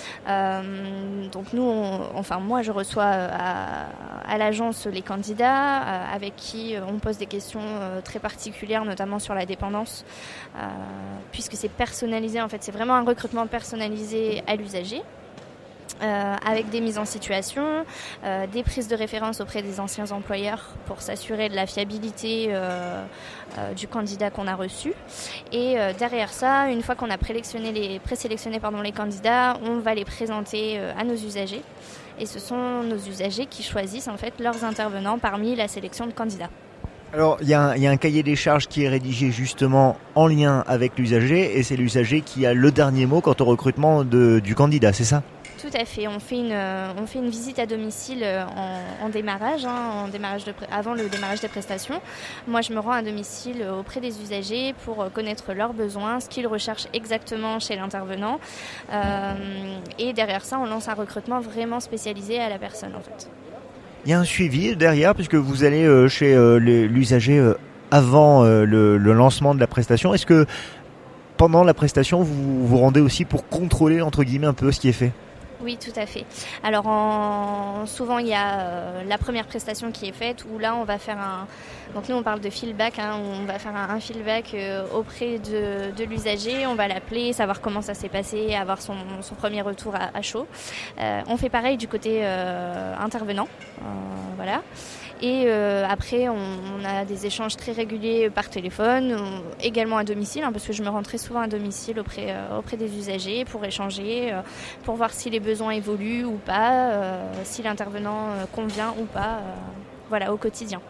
Euh, donc, nous, on, enfin, moi, je reçois à, à l'agence les candidats euh, avec qui on pose des questions euh, très particulières, notamment sur la dépendance, euh, puisque c'est personnalisé. En fait, c'est vraiment un recrutement personnalisé à l'usager. Euh, avec des mises en situation, euh, des prises de référence auprès des anciens employeurs pour s'assurer de la fiabilité euh, euh, du candidat qu'on a reçu. Et euh, derrière ça, une fois qu'on a présélectionné les, présélectionné pardon, les candidats, on va les présenter euh, à nos usagers. Et ce sont nos usagers qui choisissent en fait leurs intervenants parmi la sélection de candidats. Alors, il y, y a un cahier des charges qui est rédigé justement en lien avec l'usager et c'est l'usager qui a le dernier mot quant au recrutement de, du candidat, c'est ça ? Tout à fait. On fait une, on fait une visite à domicile en, en démarrage, hein, en démarrage de, avant le démarrage des prestations. Moi, je me rends à domicile auprès des usagers pour connaître leurs besoins, ce qu'ils recherchent exactement chez l'intervenant. Euh, et derrière ça, on lance un recrutement vraiment spécialisé à la personne, en fait. Il y a un suivi derrière, puisque vous allez euh, chez euh, l'usager euh, avant euh, le, le lancement de la prestation. Est-ce que pendant la prestation, vous vous rendez aussi pour contrôler, entre guillemets, un peu ce qui est fait ? Oui, tout à fait. Alors, en... souvent, il y a euh, la première prestation qui est faite où là, on va faire un... Donc, nous, on parle de feedback. Hein, on va faire un, un feedback euh, auprès de, de l'usager. On va l'appeler, savoir comment ça s'est passé, avoir son, son premier retour à, à chaud. Euh, on fait pareil du côté euh, intervenant. Euh, voilà. Et euh, après, on, on a des échanges très réguliers par téléphone, on, également à domicile, hein, parce que je me rends très souvent à domicile auprès, euh, auprès des usagers pour échanger, euh, pour voir si les besoins évoluent ou pas, euh, si l'intervenant euh, convient ou pas, euh, voilà, au quotidien.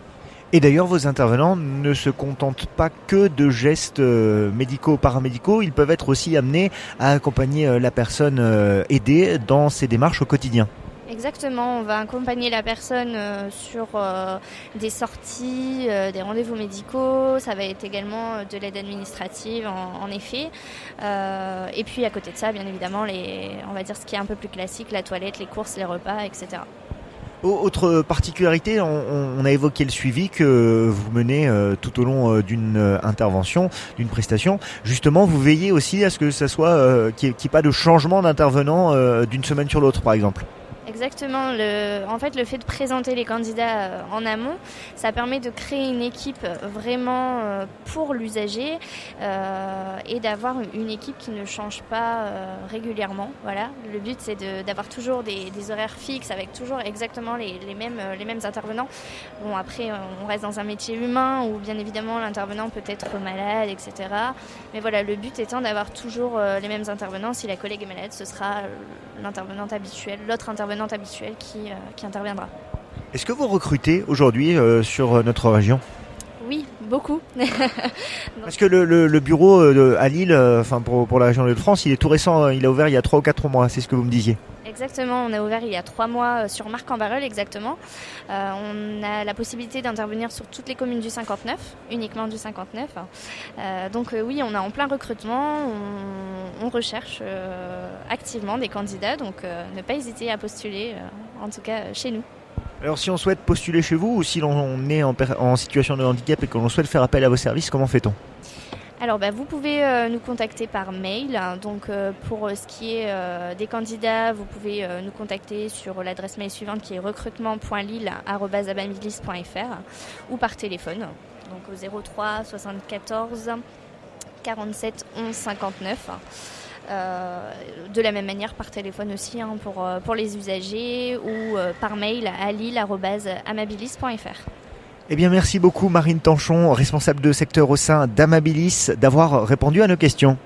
Et d'ailleurs, vos intervenants ne se contentent pas que de gestes euh, médicaux, paramédicaux, ils peuvent être aussi amenés à accompagner euh, la personne euh, aidée dans ses démarches au quotidien. Exactement, on va accompagner la personne euh, sur euh, des sorties, euh, des rendez-vous médicaux, ça va être également de l'aide administrative en, en effet. Euh, et puis à côté de ça, bien évidemment, les, on va dire ce qui est un peu plus classique, la toilette, les courses, les repas, et cetera. Autre particularité, on, on a évoqué le suivi que vous menez euh, tout au long euh, d'une euh, intervention, d'une prestation. Justement, vous veillez aussi à ce que ça soit euh, qu'il n'y ait, qu'il y ait pas de changement d'intervenant euh, d'une semaine sur l'autre, par exemple. Exactement. Le, en fait, le fait de présenter les candidats euh, en amont, ça permet de créer une équipe vraiment euh, pour l'usager euh, et d'avoir une équipe qui ne change pas euh, régulièrement. Voilà. Le but, c'est de, d'avoir toujours des, des horaires fixes avec toujours exactement les, les, mêmes, les mêmes intervenants. Bon, après, on reste dans un métier humain où, bien évidemment, l'intervenant peut être malade, et cetera. Mais voilà, le but étant d'avoir toujours euh, les mêmes intervenants. Si la collègue est malade, ce sera l'intervenante habituelle, l'autre intervenante habituelle qui, euh, qui interviendra. Est-ce que vous recrutez aujourd'hui euh, sur notre région ? Oui, beaucoup. Parce que le, le, le bureau de, à Lille, enfin euh, pour, pour la région de France, il est tout récent, il a ouvert il y a trois ou quatre mois, c'est ce que vous me disiez. Exactement, on a ouvert il y a trois mois sur Marc-en-Barœul exactement. Euh, on a la possibilité d'intervenir sur toutes les communes du cinquante-neuf, uniquement du cinquante-neuf. Euh, donc euh, oui, on est en plein recrutement, on, on recherche euh, activement des candidats, donc euh, ne pas hésiter à postuler, euh, en tout cas chez nous. Alors si on souhaite postuler chez vous ou si l'on est en, en situation de handicap et que l'on souhaite faire appel à vos services, comment fait-on ? Alors bah, vous pouvez euh, nous contacter par mail, donc euh, pour ce qui est euh, des candidats, vous pouvez euh, nous contacter sur l'adresse mail suivante qui est recrutement point lille arobase amabilis point f r ou par téléphone, donc au zéro trois soixante-quatorze quarante-sept onze cinquante-neuf. Euh, de la même manière par téléphone aussi hein, pour, pour les usagers ou euh, par mail à lille arobase amabilis point f r. Eh bien, merci beaucoup Marine Tanchon, responsable de secteur au sein d'Amabilis, d'avoir répondu à nos questions.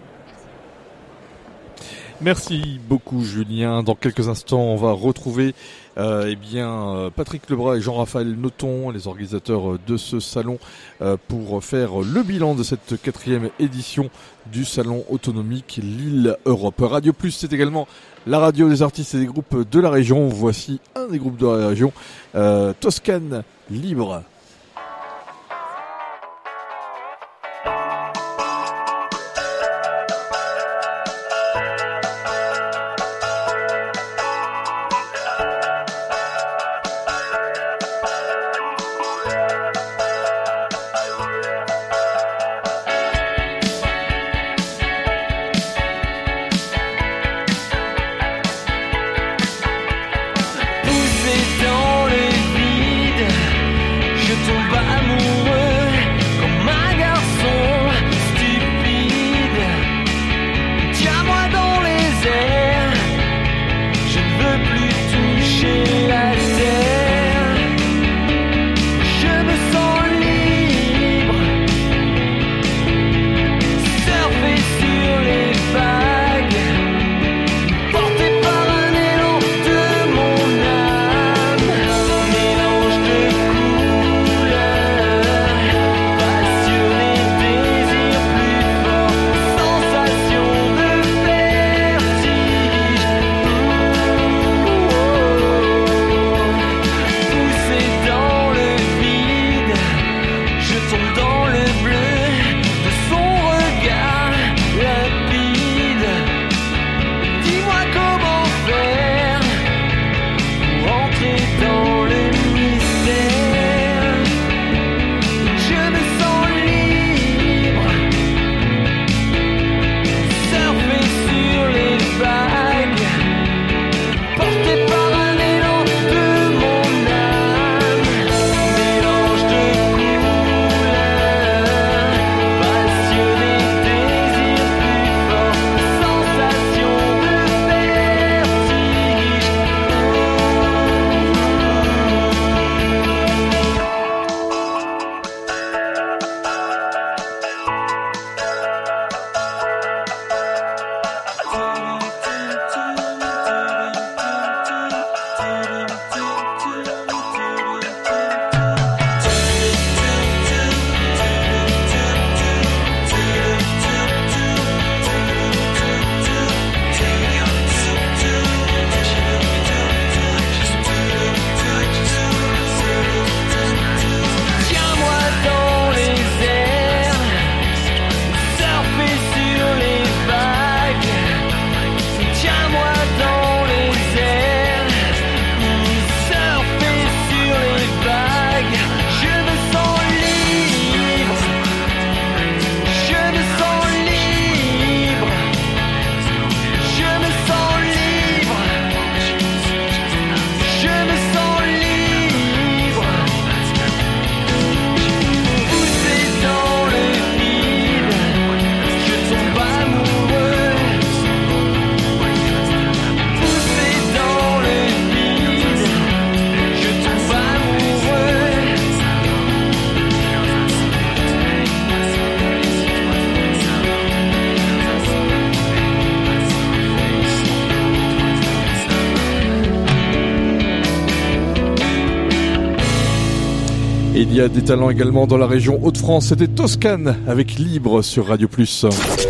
Merci beaucoup Julien. Dans quelques instants, on va retrouver euh, eh bien Patrick Lebras et Jean-Raphaël Noton, les organisateurs de ce salon, euh, pour faire le bilan de cette quatrième édition du salon autonomique Lille Europe. Radio Plus, c'est également la radio des artistes et des groupes de la région. Voici un des groupes de la région, euh, Toscane Libre. Poussé dans les vides, je il y a des talents également dans la région Hauts-de-France. C'était Toscane avec Libre sur Radio Plus.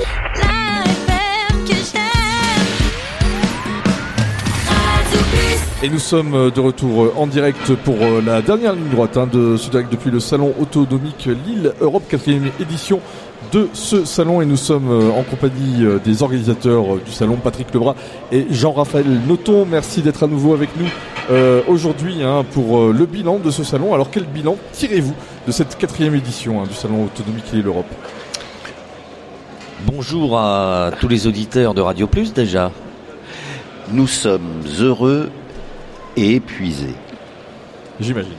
Et nous sommes de retour en direct pour la dernière ligne droite hein, de ce direct depuis le salon autonomique Lille Europe, quatrième édition de ce salon. Et nous sommes en compagnie des organisateurs du salon, Patrick Lebras et Jean-Raphaël Noton. Merci d'être à nouveau avec nous euh, aujourd'hui hein, pour le bilan de ce salon. Alors quel bilan tirez-vous de cette quatrième édition hein, du salon autonomique Lille Europe? Bonjour à tous les auditeurs de Radio Plus déjà. Nous sommes heureux et épuisé. J'imagine.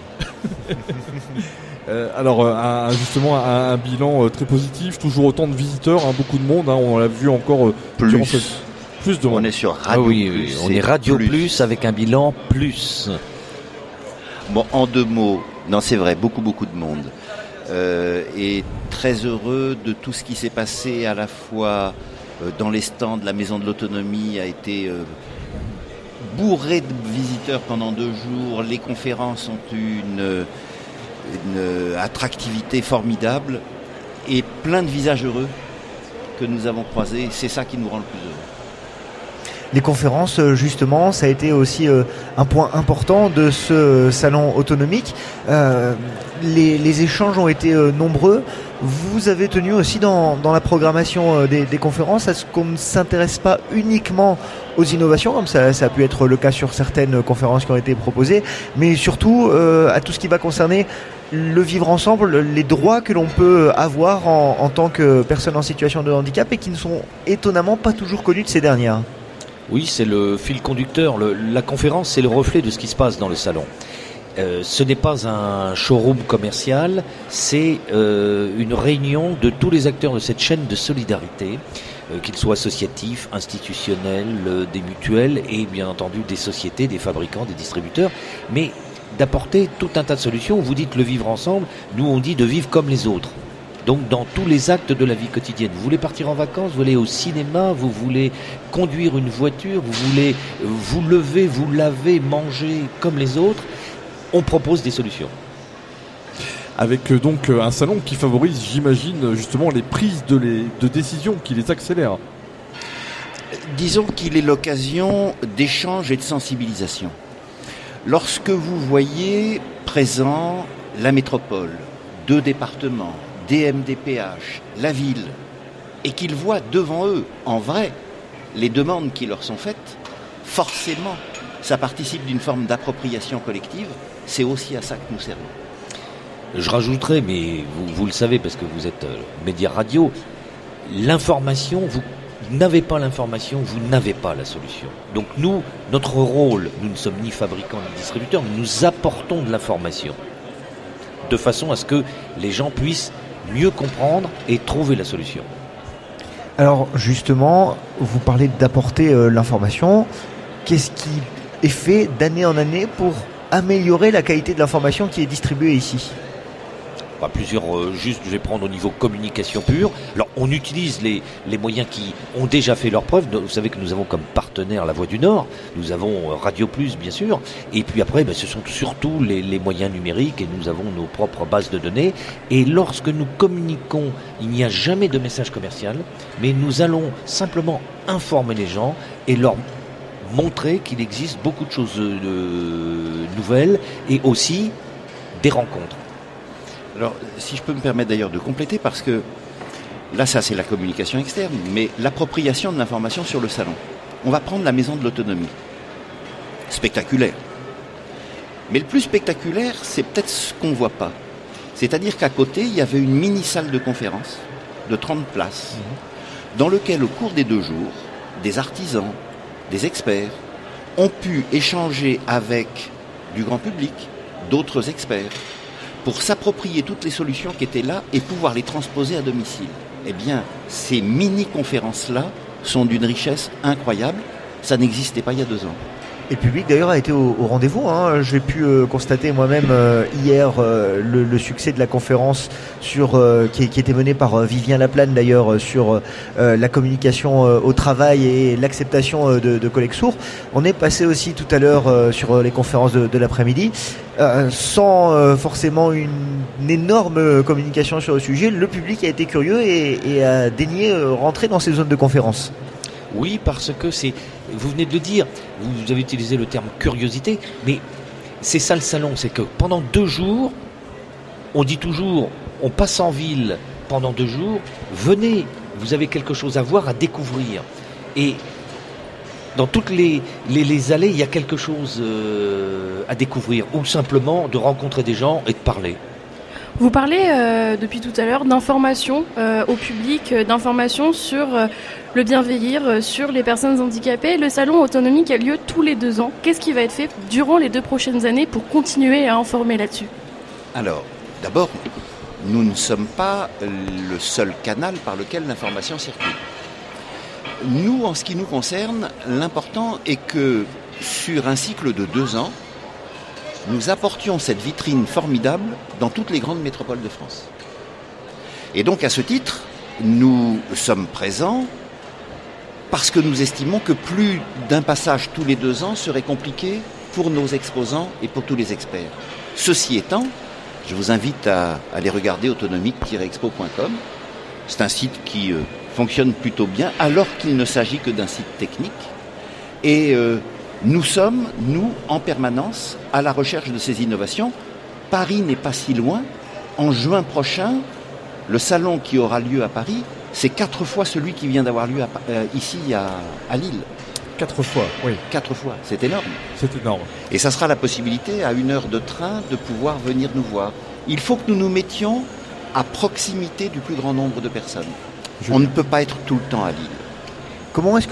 euh, alors, un, justement, un, un bilan euh, très positif, toujours autant de visiteurs, hein, beaucoup de monde, hein, on l'a vu encore euh, plus. Cette... plus de monde. On est sur Radio ah oui, Plus. Oui, on est Radio plus. plus avec un bilan plus. Bon, en deux mots, non, c'est vrai, beaucoup, beaucoup de monde. Euh, et très heureux de tout ce qui s'est passé à la fois euh, dans les stands de la Maison de l'Autonomie, a été... Euh, bourré de visiteurs pendant deux jours, les conférences ont eu une, une attractivité formidable et plein de visages heureux que nous avons croisés. C'est ça qui nous rend le plus heureux. Les conférences, justement, ça a été aussi euh, un point important de ce salon autonomique. Euh, les, les échanges ont été euh, nombreux. Vous avez tenu aussi dans, dans la programmation euh, des, des conférences à ce qu'on ne s'intéresse pas uniquement aux innovations, comme ça, ça a pu être le cas sur certaines conférences qui ont été proposées, mais surtout euh, à tout ce qui va concerner le vivre ensemble, les droits que l'on peut avoir en, en tant que personne en situation de handicap et qui ne sont étonnamment pas toujours connus de ces dernières. Oui, c'est le fil conducteur. Le, la conférence, c'est le reflet de ce qui se passe dans le salon. Euh, ce n'est pas un showroom commercial, c'est euh, une réunion de tous les acteurs de cette chaîne de solidarité, euh, qu'ils soient associatifs, institutionnels, euh, des mutuelles et bien entendu des sociétés, des fabricants, des distributeurs, mais d'apporter tout un tas de solutions. Vous dites le vivre ensemble, nous on dit de vivre comme les autres. Donc dans tous les actes de la vie quotidienne, vous voulez partir en vacances, vous voulez au cinéma, vous voulez conduire une voiture, vous voulez vous lever, vous laver, manger comme les autres, on propose des solutions. Avec donc un salon qui favorise, j'imagine, justement les prises de, les, de décision, qui les accélère. Disons qu'il est l'occasion d'échanges et de sensibilisation. Lorsque vous voyez présent la métropole, deux départements, D M D P H, la ville, et qu'ils voient devant eux, en vrai, les demandes qui leur sont faites, forcément, ça participe d'une forme d'appropriation collective. C'est aussi à ça que nous servons. Je rajouterais, mais vous, vous le savez parce que vous êtes euh, média radio, l'information, vous n'avez pas l'information, vous n'avez pas la solution. Donc nous, notre rôle, nous ne sommes ni fabricants ni distributeurs, mais nous apportons de l'information de façon à ce que les gens puissent mieux comprendre et trouver la solution. Alors justement, vous parlez d'apporter euh, l'information. Qu'est-ce qui est fait d'année en année pour améliorer la qualité de l'information qui est distribuée ici? Bah, plusieurs, euh, juste je vais prendre au niveau communication pure. Alors on utilise les, les moyens qui ont déjà fait leurs preuves. Vous savez que nous avons comme partenaire La Voix du Nord, nous avons Radio Plus bien sûr, et puis après bah, ce sont surtout les, les moyens numériques et nous avons nos propres bases de données. Et lorsque nous communiquons, il n'y a jamais de message commercial, mais nous allons simplement informer les gens et leur montrer qu'il existe beaucoup de choses euh, nouvelles et aussi des rencontres. Alors, si je peux me permettre d'ailleurs de compléter, parce que là, ça c'est la communication externe, mais l'appropriation de l'information sur le salon. On va prendre la Maison de l'Autonomie. Spectaculaire. Mais le plus spectaculaire, c'est peut-être ce qu'on ne voit pas. C'est-à-dire qu'à côté, il y avait une mini-salle de conférence de trente places, mmh. dans lequel, au cours des deux jours, des artisans, des experts ont pu échanger avec du grand public, d'autres experts, pour s'approprier toutes les solutions qui étaient là et pouvoir les transposer à domicile. Eh bien, ces mini-conférences-là sont d'une richesse incroyable. Ça n'existait pas il y a deux ans. Et le public d'ailleurs a été au, au rendez-vous. Hein. J'ai pu euh, constater moi-même euh, hier euh, le, le succès de la conférence sur euh, qui, qui était menée par euh, Vivien Laplane d'ailleurs euh, sur euh, la communication euh, au travail et l'acceptation euh, de, de collègues sourds. On est passé aussi tout à l'heure euh, sur les conférences de, de l'après-midi euh, sans euh, forcément une, une énorme communication sur le sujet. Le public a été curieux et, et a daigné euh, rentrer dans ces zones de conférence. Oui, parce que c'est, vous venez de le dire, vous avez utilisé le terme curiosité, mais c'est ça le salon, c'est que pendant deux jours, on dit toujours, on passe en ville pendant deux jours, venez, vous avez quelque chose à voir, à découvrir. Et dans toutes les, les, les allées, il y a quelque chose euh, à découvrir, ou simplement de rencontrer des gens et de parler. Vous parlez euh, depuis tout à l'heure d'information euh, au public, euh, d'information sur euh, le bien vieillir, euh, sur les personnes handicapées. Le salon autonomique a lieu tous les deux ans. Qu'est-ce qui va être fait durant les deux prochaines années pour continuer à informer là-dessus ? Alors, d'abord, nous ne sommes pas le seul canal par lequel l'information circule. Nous, en ce qui nous concerne, l'important est que sur un cycle de deux ans, nous apportions cette vitrine formidable dans toutes les grandes métropoles de France. Et donc, à ce titre, nous sommes présents parce que nous estimons que plus d'un passage tous les deux ans serait compliqué pour nos exposants et pour tous les experts. Ceci étant, je vous invite à aller regarder autonomique tiret expo point com. C'est un site qui euh, fonctionne plutôt bien, alors qu'il ne s'agit que d'un site technique. Et euh, nous sommes, nous, en permanence, à la recherche de ces innovations. Paris n'est pas si loin. En juin prochain, le salon qui aura lieu à Paris, c'est quatre fois celui qui vient d'avoir lieu à, euh, ici à, à Lille. Quatre fois, oui. Quatre fois, c'est énorme. C'est énorme. Et ça sera la possibilité, à une heure de train, de pouvoir venir nous voir. Il faut que nous nous mettions à proximité du plus grand nombre de personnes. Je... On ne peut pas être tout le temps à Lille. Comment est-ce que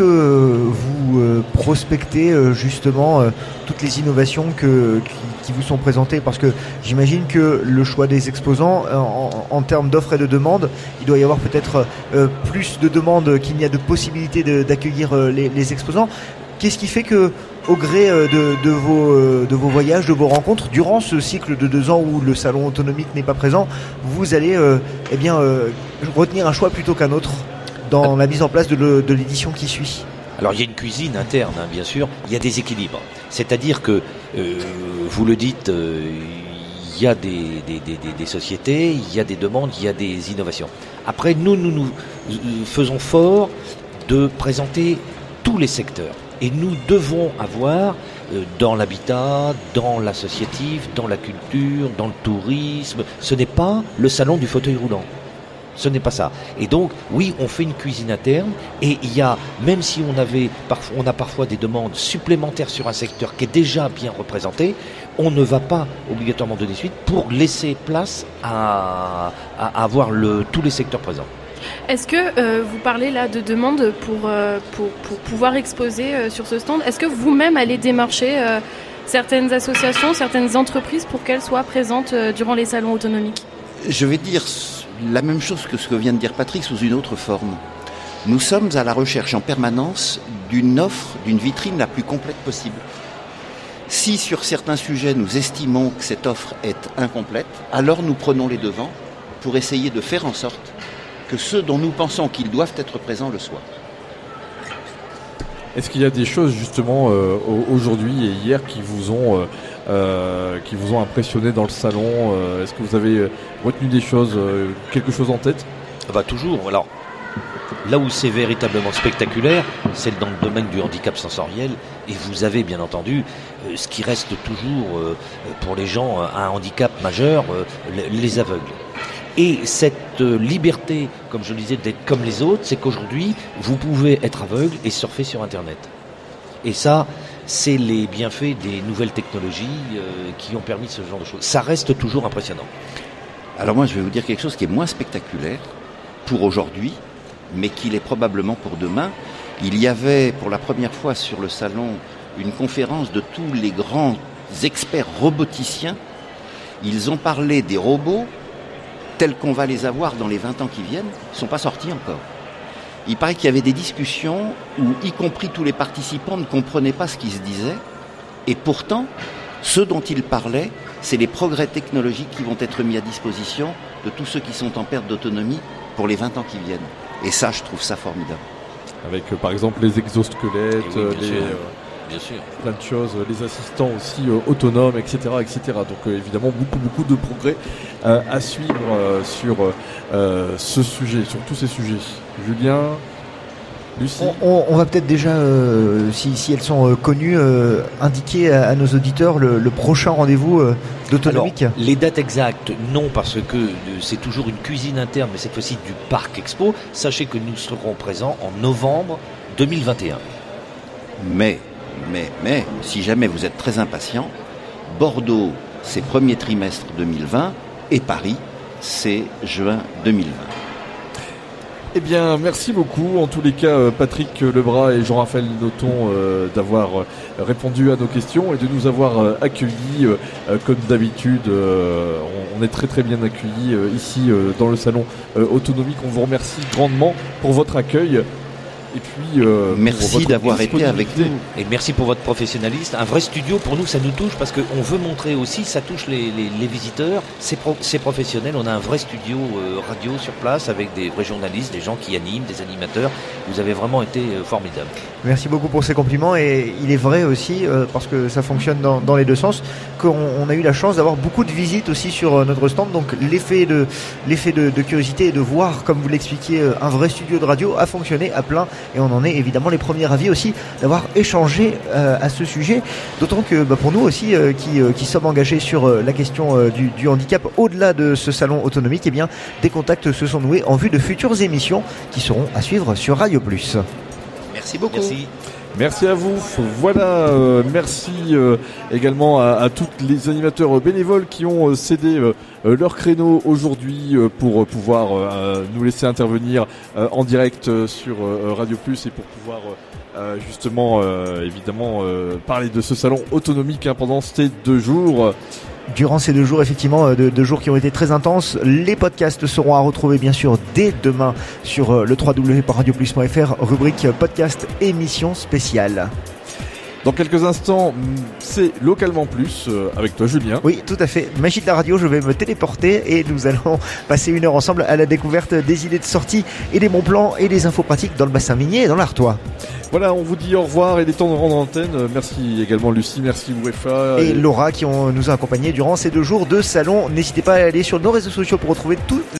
vous euh, prospectez euh, justement euh, toutes les innovations que, qui, qui vous sont présentées ? Parce que j'imagine que le choix des exposants, euh, en, en termes d'offres et de demandes, il doit y avoir peut-être euh, plus de demandes qu'il n'y a de possibilités de, d'accueillir euh, les, les exposants. Qu'est-ce qui fait que, au gré euh, de, de, vos, euh, de vos voyages, de vos rencontres, durant ce cycle de deux ans où le salon autonomique n'est pas présent, vous allez euh, eh bien, euh, retenir un choix plutôt qu'un autre dans la mise en place de, le, de l'édition qui suit? Alors il y a une cuisine interne, hein, bien sûr, il y a des équilibres. C'est-à-dire que, euh, vous le dites, euh, il y a des, des, des, des sociétés, il y a des demandes, il y a des innovations. Après, nous, nous nous faisons fort de présenter tous les secteurs. Et nous devons avoir, euh, dans l'habitat, dans l'associatif, dans la culture, dans le tourisme, ce n'est pas le salon du fauteuil roulant. Ce n'est pas ça. Et donc, oui, on fait une cuisine interne et il y a, même si on avait, on a parfois des demandes supplémentaires sur un secteur qui est déjà bien représenté, on ne va pas obligatoirement donner suite pour laisser place à, à avoir le, tous les secteurs présents. Est-ce que euh, vous parlez là de demandes pour, euh, pour, pour pouvoir exposer euh, sur ce stand ? Est-ce que vous-même allez démarcher euh, certaines associations, certaines entreprises pour qu'elles soient présentes euh, durant les salons autonomiques ? Je vais dire la même chose que ce que vient de dire Patrick sous une autre forme. Nous sommes à la recherche en permanence d'une offre, d'une vitrine la plus complète possible. Si sur certains sujets nous estimons que cette offre est incomplète, alors nous prenons les devants pour essayer de faire en sorte que ceux dont nous pensons qu'ils doivent être présents le soient. Est-ce qu'il y a des choses justement euh, aujourd'hui et hier qui vous ont euh, euh, qui vous ont impressionné dans le salon euh, Est-ce que vous avez retenu des choses, euh, quelque chose en tête ? Bah toujours. Alors là où c'est véritablement spectaculaire, c'est dans le domaine du handicap sensoriel. Et vous avez bien entendu euh, ce qui reste toujours euh, pour les gens un handicap majeur, euh, les aveugles. Et cette euh, liberté, comme je le disais, d'être comme les autres, c'est qu'aujourd'hui, vous pouvez être aveugle et surfer sur Internet. Et ça, c'est les bienfaits des nouvelles technologies euh, qui ont permis ce genre de choses. Ça reste toujours impressionnant. Alors moi, je vais vous dire quelque chose qui est moins spectaculaire pour aujourd'hui, mais qui l'est probablement pour demain. Il y avait pour la première fois sur le salon une conférence de tous les grands experts roboticiens. Ils ont parlé des robots tels qu'on va les avoir dans les vingt ans qui viennent, ne sont pas sortis encore. Il paraît qu'il y avait des discussions où, y compris tous les participants, ne comprenaient pas ce qui se disait, Et pourtant, ce dont il parlait, c'est les progrès technologiques qui vont être mis à disposition de tous ceux qui sont en perte d'autonomie pour les vingt ans qui viennent. Et ça, je trouve ça formidable. Avec euh, par exemple les exosquelettes, Eh oui, bien les, sûr. euh, Bien sûr. plein de choses, euh, les assistants aussi euh, autonomes, et cetera, et cetera. Donc euh, évidemment beaucoup beaucoup de progrès euh, à suivre euh, sur euh, ce sujet, sur tous ces sujets. Julien, Lucie. On, on, on va peut-être déjà, euh, si, si elles sont euh, connues, euh, indiquer à, à nos auditeurs le, le prochain rendez-vous euh, d'Autonomique. Alors, les dates exactes, non, parce que euh, c'est toujours une cuisine interne, mais cette fois-ci du Parc Expo. Sachez que nous serons présents en novembre deux mille vingt et un. Mais, mais, mais, si jamais vous êtes très impatient, Bordeaux, c'est premier trimestre deux mille vingt, et Paris, c'est juin deux mille vingt. Eh bien, merci beaucoup. En tous les cas, euh, Patrick Lebras et Jean-Raphaël Noton euh, d'avoir euh, répondu à nos questions et de nous avoir euh, accueillis euh, euh, comme d'habitude. Euh, on, on est très très bien accueillis euh, ici euh, dans le salon euh, Autonomique. On vous remercie grandement pour votre accueil. Et puis, euh, merci d'avoir été avec nous. Et merci pour votre professionnalisme. Un vrai studio, pour nous, ça nous touche parce qu'on veut montrer aussi, ça touche les, les, les visiteurs, c'est, pro, c'est professionnel. On a un vrai studio euh, radio sur place avec des vrais journalistes, des gens qui animent, des animateurs. Vous avez vraiment été euh, formidable. Merci beaucoup pour ces compliments. Et il est vrai aussi, euh, parce que ça fonctionne dans, dans les deux sens, qu'on on a eu la chance d'avoir beaucoup de visites aussi sur euh, notre stand. Donc l'effet de, l'effet de, de curiosité et de voir, comme vous l'expliquiez, euh, un vrai studio de radio a fonctionné à plein. Et on en est évidemment les premiers ravis aussi d'avoir échangé euh, à ce sujet, d'autant que bah, pour nous aussi euh, qui, euh, qui sommes engagés sur euh, la question euh, du, du handicap au-delà de ce salon autonomique, eh bien, des contacts se sont noués en vue de futures émissions qui seront à suivre sur Radio Plus. Merci beaucoup. Merci. Merci à vous. Voilà, euh, merci euh, également à, à tous les animateurs bénévoles qui ont euh, cédé euh, leur créneau aujourd'hui euh, pour euh, pouvoir euh, nous laisser intervenir euh, en direct euh, sur euh, Radio Plus et pour pouvoir euh, justement euh, évidemment euh, parler de ce salon autonomique hein, pendant ces deux jours. Durant ces deux jours, effectivement, deux, deux jours qui ont été très intenses, les podcasts seront à retrouver bien sûr dès demain sur le w w w point radio plus point f r, rubrique podcast émission spéciale. Dans quelques instants, c'est Localement Plus euh, avec toi Julien. Oui, tout à fait. Magie de la radio, je vais me téléporter et nous allons passer une heure ensemble à la découverte des idées de sortie et des bons plans et des infos pratiques dans le bassin minier et dans l'Artois. Voilà, on vous dit au revoir et il est temps de rendre antenne. Merci également Lucie, merci UEFA. Et, et Laura qui ont, nous a accompagnés durant ces deux jours de salon. N'hésitez pas à aller sur nos réseaux sociaux pour retrouver tout